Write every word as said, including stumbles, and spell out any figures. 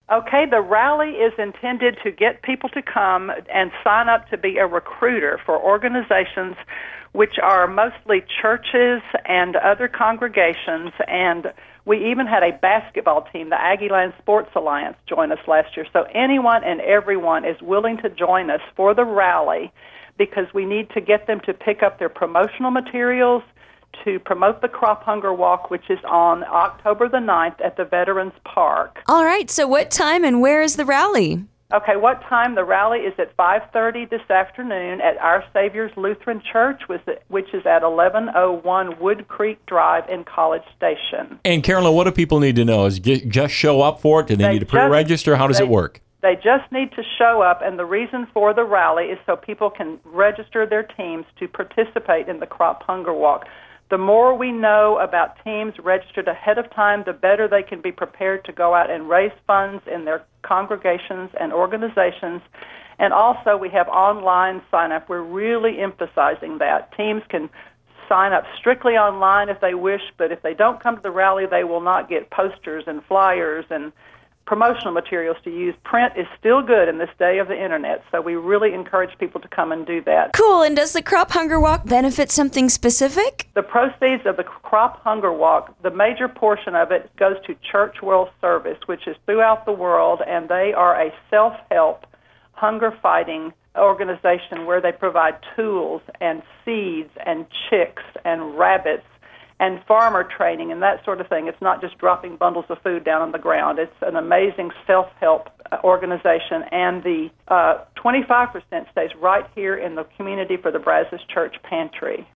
Okay, the rally is intended to get people to come and sign up to be a recruiter for organizations which are mostly churches and other congregations, and we even had a basketball team, the Aggieland Sports Alliance, join us last year. So anyone and everyone is willing to join us for the rally because we need to get them to pick up their promotional materials to promote the Crop Hunger Walk, which is on October the ninth at the Veterans Park. All right, so what time and where is the rally? Okay, what time? The rally is at five thirty this afternoon at Our Savior's Lutheran Church, which is at eleven oh one Wood Creek Drive in College Station. And Carolyn, what do people need to know? Is just show up for it? Do they, they need to pre-register? How does they, it work? They just need to show up, and the reason for the rally is so people can register their teams to participate in the Crop Hunger Walk. The more we know about teams registered ahead of time, the better they can be prepared to go out and raise funds in their congregations and organizations. And also we have online sign-up. We're really emphasizing that. Teams can sign up strictly online if they wish, but if they don't come to the rally, they will not get posters and flyers and promotional materials to use. Print is still good in this day of the internet, so we really encourage people to come and do that. Cool. And does the Crop Hunger Walk benefit something specific? The proceeds of the Crop Hunger Walk, the major portion of it goes to Church World Service, which is throughout the world, and they are a self-help, hunger-fighting organization where they provide tools and seeds and chicks and rabbits and farmer training and that sort of thing. It's not just dropping bundles of food down on the ground. It's an amazing self-help organization, and the uh, twenty-five percent stays right here in the community for the Brazos Church Pantry.